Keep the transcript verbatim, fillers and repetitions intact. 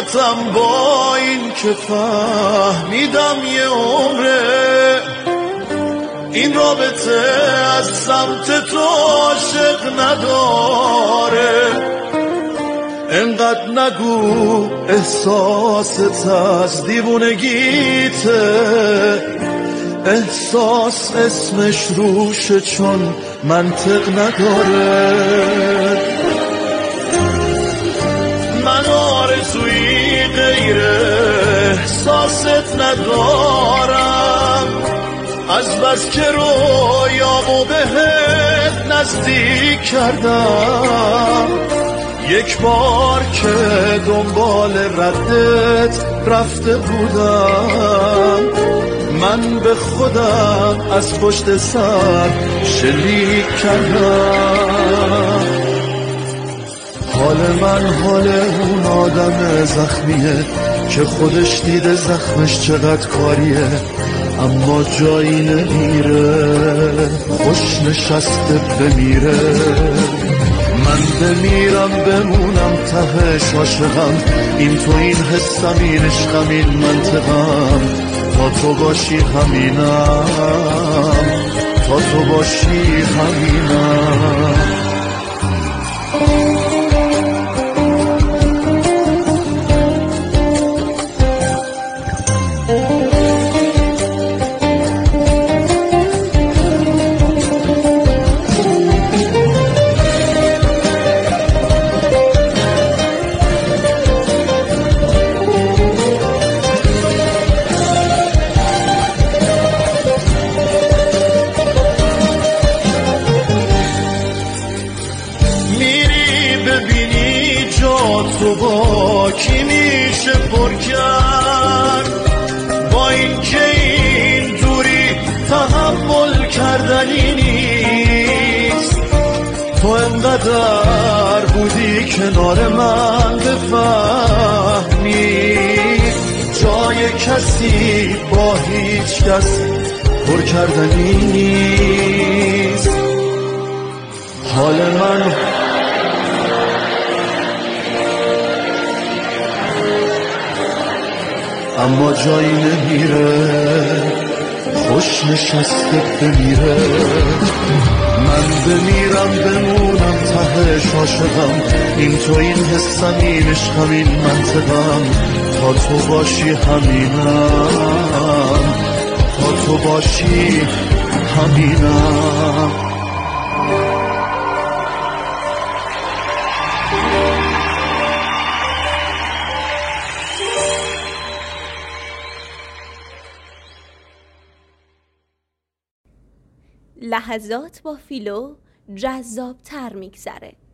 حقیقتم با این که فهمیدم یه عمره این رابطه از سمت تو عاشق نداره. انقدر نگو احساست از دیوونگیته، احساس اسمش روشه چون منطق نداره. من آرزویی غیر احساست ندارم، از بس که رویامو بهت نزدیک کردم. یک بار که دنبال ردت رفته بودم، من به خودم از پشت سر شلیک کردم. حال من حال اون آدم زخمیه که خودش دیده زخمش چقدر کاریه، اما جایی نمیره، خوش نشسته بمیره. من بمیرم بمونم تهش عاشقم، این تو این حسم این عشقم این منطقم. تا تو باشی همینم، تا تو باشی همینم. تو با کی میشه پر کرد، با این که این دوری تحمل کردنی نیست. تو انقدر بودی کنار من بفهمی جای کسی با هیچ کس پر کردنی نیست. حال من اما جایی نمیره، خوش نشسته بمیره. من بمیرم بمونم تهش عاشقم، این تو این حسم این عشقم این منطقم. تا تو باشی همینم، تا تو باشی همینم. لحظات با فیلو جذاب تر میگذره.